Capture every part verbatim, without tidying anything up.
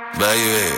Baby.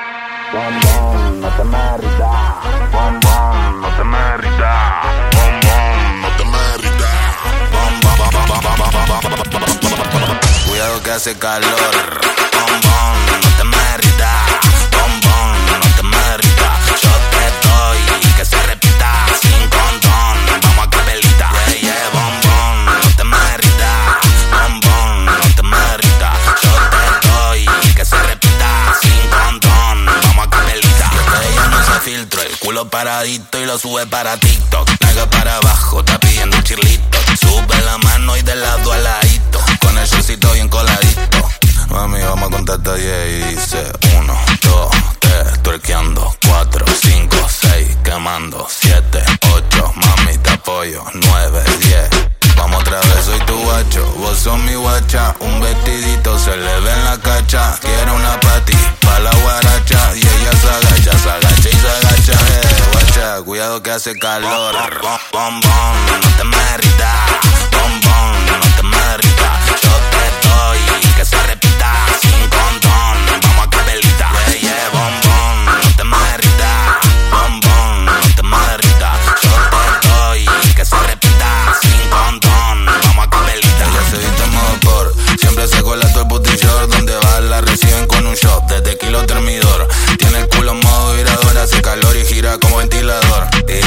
Bom, bom, no te me irritas. Bom, bom, no te me irritas. Bom, bom, no te me irritas. Bom, bom, bom, bom, bom, bom, bom, bom, bom. Cuidado que hace calor. Bom, bom, no te me irritas. Bom, bom, no te me irritas. Yo te doy que se repita sin condón. Vamos a capelita. Yeah, yeah, bom, bom, no te me irritas. Bom, bom, no te me irritas. Yo te doy que se repita sin condón. Vamos a capelita. Ella no se filtro, el culo paradito y lo sube para TikTok. Nalga para abajo, está pidiendo un chirlito. Sube la mano y de lado a ladito. Con el shortcito bien coladito. Mami, vamos a contar hasta diez y dice uno, dos, tres, tuerqueando. Cuatro, cinco, seis, quemando. Siete, ocho, mami, te apoyo. Nueve, diez. Vamos otra vez, soy tu guacho, vos sos mi guacha. Un vestidito se le ve en la cacha. Quiere una pati pa' la guaracha. Y ella se agacha, se agacha y se agacha. Eh, guacha, cuidado que hace calor. Bom, bom, bom, no te me irritas. Bom, bom, no te me irritas. Yo te doy que se repita sin condón. Vamos a capelita. Yeah, yeah, bom, bom, no te me irritas. Bom, bom, no te me irritas. Yo te doy que se repita sin condón. Vamos a capelita. Ella se viste en modo por. Siempre se cola todo el booty short. Donde va la reciben con un shot de tequila termidor. Tiene el culo en modo virador. Hace calor y gira como ventilador.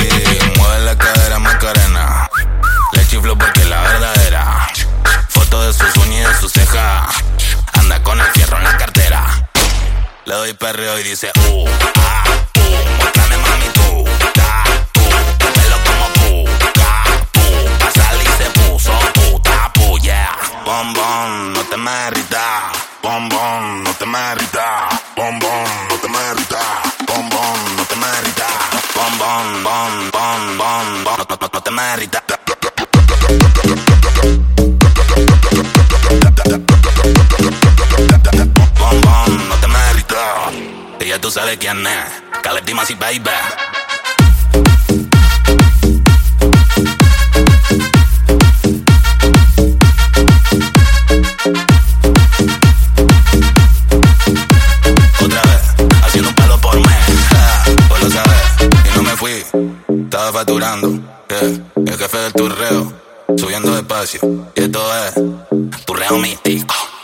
Y mueve la cadera Macarena. Le chiflo porque es la verdadera. Foto de sus uñas y de sus cejas. Anda con el fierro en la cartera. Le doy perreo y dice uh, ah, uh. Muéstrame mami tú, da, tú. Pelo como puta, tú. Pa' salir se puso puta, pu, yeah. Bom, bom, no te me irritas. Bom, bom, no te me irritas. Bom, bom, no te me irritas. Bom, bom, no te me irritas. Bom, bom, bom, bom, bom, bom. No, no, no te me irritas. Bom, bom, no te me irritas. Y ya tú sabes quién es. Caleb Dimasi, baby. Otra vez, haciendo un palo por mes. Ah, vos lo sabes, y no me fui. Estaba facturando, yeah. El jefe del turreo, subiendo despacio. Y esto es turreo místico.